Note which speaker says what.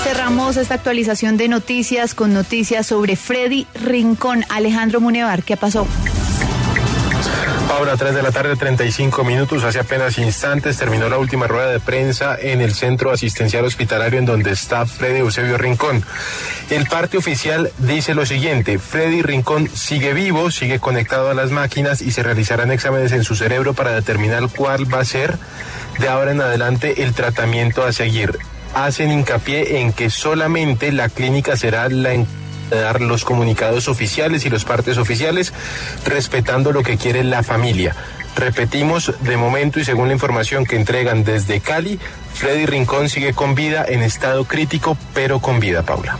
Speaker 1: Cerramos esta actualización de noticias con noticias sobre Freddy Rincón. Alejandro Munevar, ¿qué pasó?
Speaker 2: Ahora, 3 de la tarde, 35 minutos. Hace apenas instantes terminó la última rueda de prensa en el Centro Asistencial Hospitalario en donde está Freddy Eusebio Rincón. El parte oficial dice lo siguiente: Freddy Rincón sigue vivo, sigue conectado a las máquinas y se realizarán exámenes en su cerebro para determinar cuál va a ser de ahora en adelante el tratamiento a seguir. Hacen hincapié en que solamente la clínica será la encargada de dar los comunicados oficiales y los partes oficiales, respetando lo que quiere la familia. Repetimos, de momento y según la información que entregan desde Cali, Freddy Rincón sigue con vida, en estado crítico, pero con vida, Paula.